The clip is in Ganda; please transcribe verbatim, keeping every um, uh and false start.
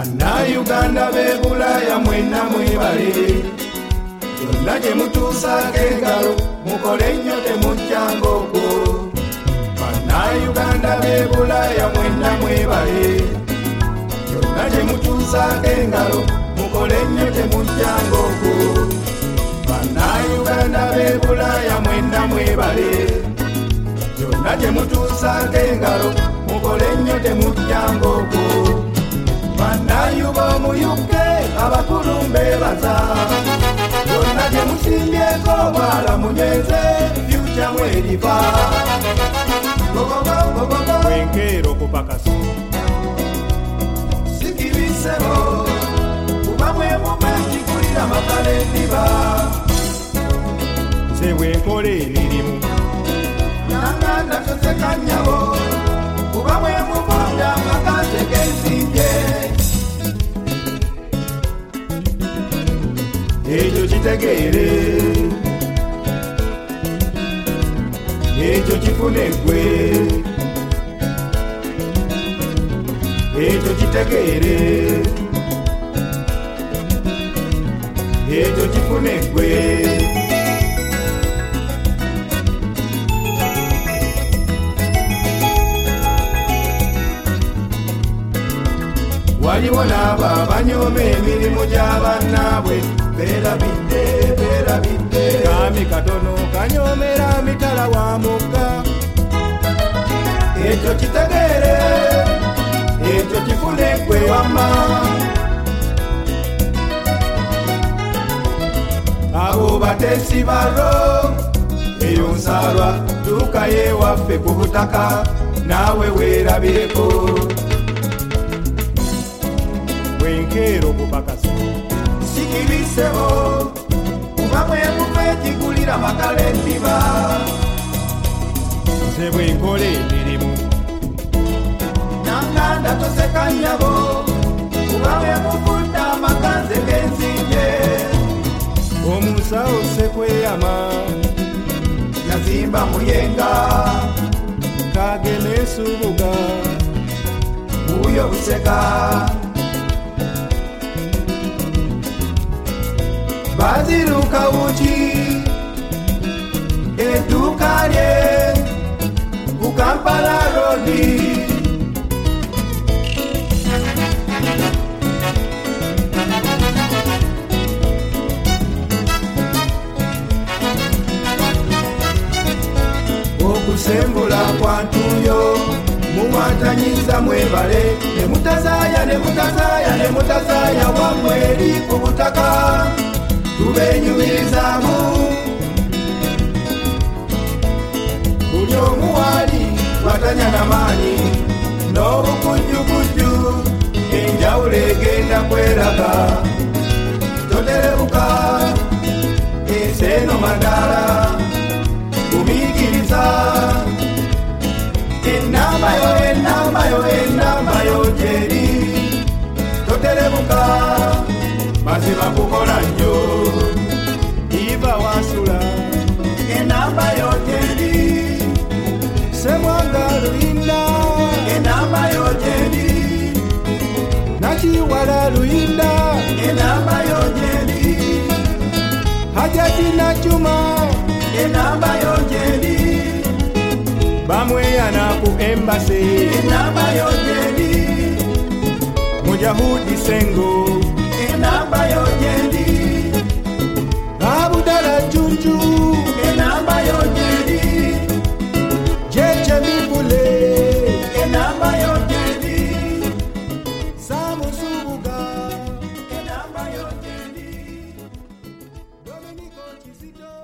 Bannayuganda b'e Bulaya mwenna mwebale, byonna gye mutuusako engalo mukole nnyo temujjanga okwo. Bannayuganda b'e Bulaya mwenna mwebale, byonna gye mutuusako engalo mukole nnyo temujjanga okwo. Bannayuganda b'e Bulaya mwenna mwebale, byonna gye mutuusako engalo mukole nnyo temujjanga okwo. Bannayuba mu U K abakulu mbeebaza, byonna gye musimbyeko obwala munyweze fyuca mweriva. Wenkeero kupakasa sikibisebo kuba mwemume kikulira makala endiba. Nze bwenkola emirimu nanganda toseka nnyabo kuba mwemuvunda amakaze gensimbye. Ekyo kitegeere, ekyo kifune ggwe. Ekyo kitegeere, ekyo kifune ggwe. Waliwo n'abo abanyooma emirimu gy'abannaabwe, beerabidde beerabidde. Kaami katono kanyoomera mitala wa mugga. Ekyo kitegeere, ekyo kifune ggwe wamma. Abo bateesi balo eyo nsalwa tuukayo ewaffe ku butaka naawe weerabireko. Wenkeero kupakasa sikibisebo kuba mwemume kikulira makala endiba. Nze bwenkola emirimu nanganda toseka nnyabo kuba mwemuvunda amakaze gensimbye. Omusawo Sekweyama yazimba Muyenga, Kageme Subuga, Buyo Buseka. Baziruka uchi eduka lye ku Kampala Road. Okusembula kwa Ntuuyo muwatanyiza mwebale, ne mutazaaya ne mutazaaya ne mutazaaya wammwe eri ku butaka tubenyumirizaamu. Buli omu waali watanya n'amaanyi n'obukujjukujju, enjawulo egenda kweraga. Toterebuka ensi eno madaala gumiikiriza. Ennambayo ennambayo ennambayo gyeri, toterebuka mazima kukola nnyo. Iva wasula ennambayo gyeri, Semwanga Luyinda ennambayo gyeri, Nakiwala Luyinda ennambayo gyeri, Hajati Nachuma ennambayo gyeri, Bamweyana ku Embassy ennambayo gyeri, Mujahudi Sengo ennambayo gyeri, Abudala Junju ennambayo gyeri, Jeje Mibule ennambayo gyeri, Samu Subuga ennambayo gyeri, Dominico Kizito.